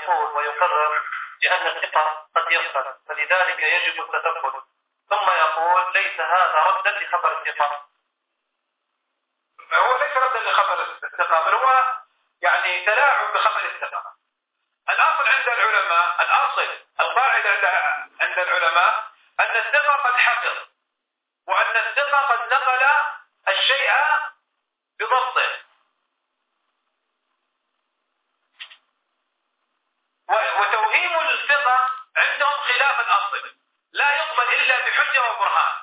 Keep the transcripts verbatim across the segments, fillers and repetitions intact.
يقول ويقرر بأن الثقة قد يفسد، فلذلك يجب التثبت، ثم يقول ليس هذا ردا لخبر الثقة. هو ليس ردا لخبر الثقة، بل هو يعني تلاعب بخبر الثقة. الأصل عند العلماء، الأصل القاعدة عند العلماء أن الثقة قد حفظ، وأن الثقة قد نقل الشيء بضبطه، وتوهيم الثقة عندهم خلاف الأصل، لا يقبل إلا بحجة وبرهان.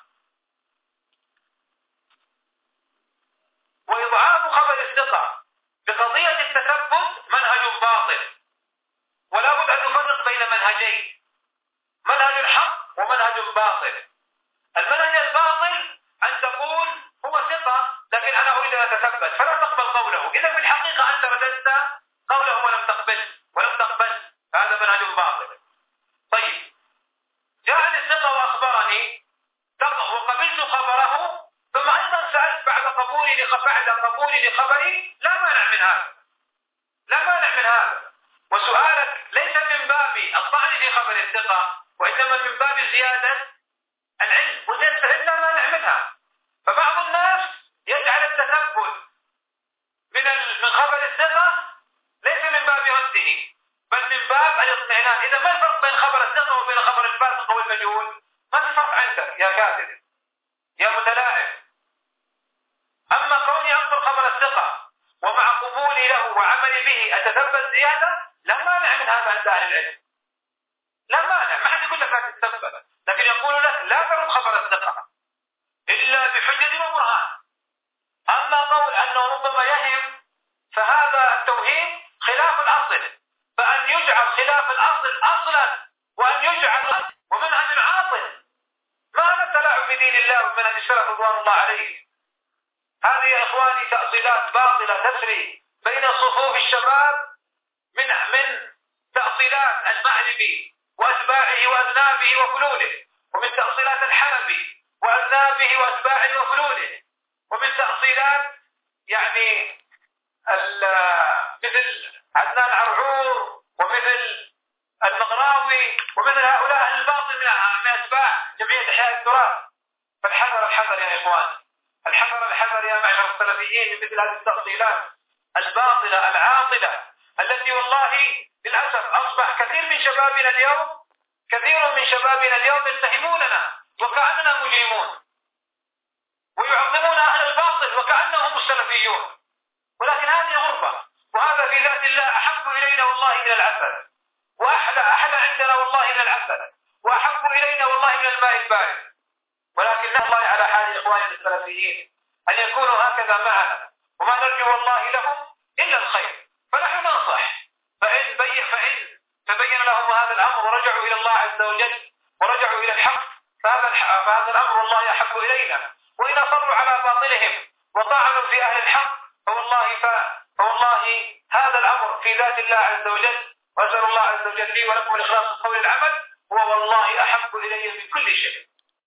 وإضعاف خبر الثقة بقضية التثبت منهج باطل، ولا بد أن نفرق بين منهجين، منهج الحق ومنهج باطل. المنهج الباطل أن تقول هو ثقة لكن أنا أريد أن أتثبت فلا تقبل قوله، إذا في الحقيقة أنت رددت قوله ولم تقبل ولم تقبل هذا منهج باطل. طيب، جاءني الثقة وأخبرني وقبلت خبره، ثم أيضا سألت بعد قبولي بعد قبولي لخبري، لا مانع من هذا، لا مانع من هذا. وسؤالك ليس من باب الطعن في خبر الثقة، وإنما من باب زيادة العلم، وزيادة العلم لا مانع منها. فبعض الناس يجعل التثبت من من خبر الثقة ليس من باب رده، بل من باب الاطمئنان. إذا ما الفرق بين خبر الثقة وبين خبر الفاسق والمجهول؟ ما في فرق عندك يا كاذب يا متلاعب. أما كوني أقبل خبر الثقة ومع قبولي له وعملي به أتثبت زيادة، لا مانع من هذا عند أهل العلم، لا مانع، ما حد يقول لك لا تتثبت، لكن يقول لك لا ترد خبر الثقة إلا بحجة وبرهان. أما قول أنه ربما يهم، فهذا التوهيم خلاف الأصل، فأن يجعل خلاف الأصل أصلا وأن يجعل ومنهج عاطل، ما هذا التلاعب بدين الله ومنهج السلف رضوان الله عليه. هذه يا إخواني تأصيلات باطلة تسري بين صفوف الشباب من من تأصيلات المعربي وأتباعه وأذنابه وفلوله، ومن تأصيلات الحلبي وأذنابه وأتباعه وفلوله، ومن تأصيلات يعني مثل عدنان عرعور ومثل المغراوي ومثل هؤلاء أهل الباطل من أتباع جمعية إحياء التراث. فالحذر الحذر يا إخوان، الحذر الحذر يا معشر السلفيين من مثل هذه التأصيلات الباطلة العاطلة، التي والله للأسف أصبح كثير من شبابنا اليوم كثير من شبابنا اليوم يتهموننا وكأننا مجرمون، ويعظمون أهل الباطل وكأنهم السلفيون، ولكن هذه غربة، وهذا في ذات الله أحب إلينا والله من العسل، وأحلى أحلى عندنا والله من العسل، وأحب إلينا والله من الماء البارد. ولكن الله على حال إخواننا السلفيين أن يكونوا هكذا معنا، وما نرجو والله لهم إلا الخير. فنحن ننصح، فإن بين فإن تبين لهم هذا الأمر ورجعوا إلى الله عز وجل ورجعوا إلى الحق، فهذا فهذا الأمر والله أحب إلينا. وإن أصروا على باطلهم وطعنوا في أهل الحق فوالله فوالله هذا الأمر في ذات الله عز وجل. وأسأل الله عز وجل لي ولكم الإخلاص في قول العمل، هو والله أحب إلي من كل شيء.